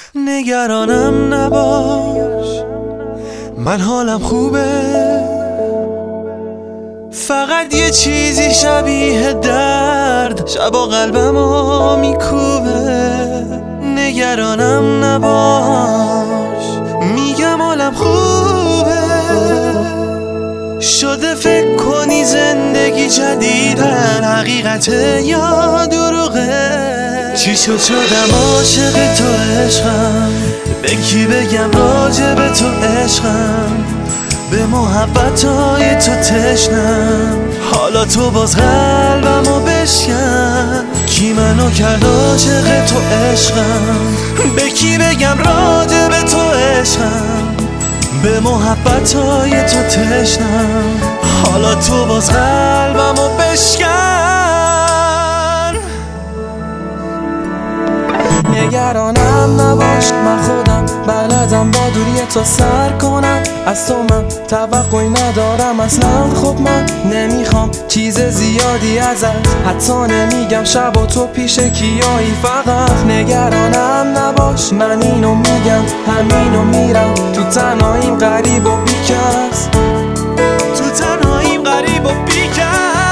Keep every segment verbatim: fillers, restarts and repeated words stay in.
نگرانم نباش، من حالم خوبه، فقط یه چیزی شبیه درد شبا قلبمو میکوبه. نگرانم نباش، میگم حالم خوبه، شده فکر کنی زندگی جدیدن حقیقته یا دروغه. چی شد شدم عاشق تو عشقم، به کی بگم راجع به تو عشقم، به محبتای تو تشنم، حالا تو باز قلبمو بشکن. کی منو کرد عاشق تو عشقم، به کی بگم راجع به تو عشقم، به محبتای تو تشنم، حالا تو باز قلبمو بشکن. نگرانم نباش، من خودم بلدم با دوری تو سر کنم، از تو من توقعی ندارم اصلا. خب من نمیخوام چیز زیادی ازت، حتی نمیگم شب و تو پیش کیایی. فقط نگرانم نباش، من اینو میگم همینو میرم، تو تنهاییم غریب و بیکس، تو تنهاییم غریب و بیکس.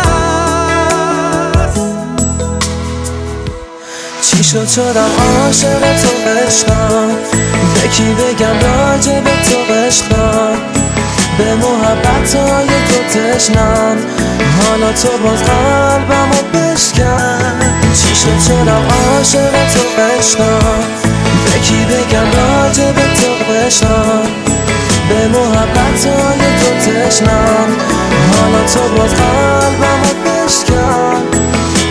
چی شد شدم عاشق تو عشقم، به کی بگم راجع به تو عشقم، به محبتای تو تشنم، حالا تو باز قلبمو بشکن. چی شد شدم عاشق تو عشقم، به کی بگم راجع به تو عشقم، به محبتای تو تشنم، حالا تو باز قلبمو بشکن.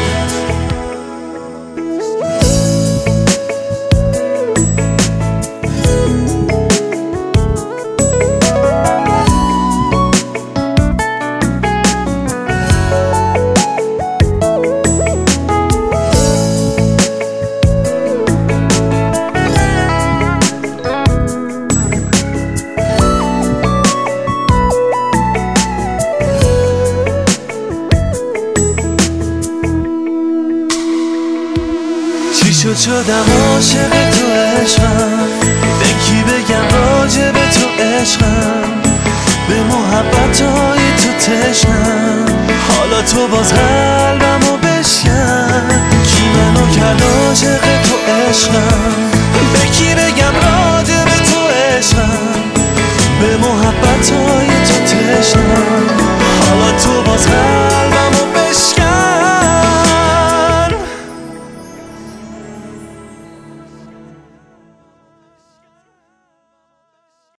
چی شد شدم عاشق تو عشقم، به کی بگم راجع به تو عشقم، به محبتای تو تشنم، حالا تو باز قلبمو بشکن. کی منو کرد عاشق تو عشقم، به کی بگم راجع به تو عشقم، به محبتای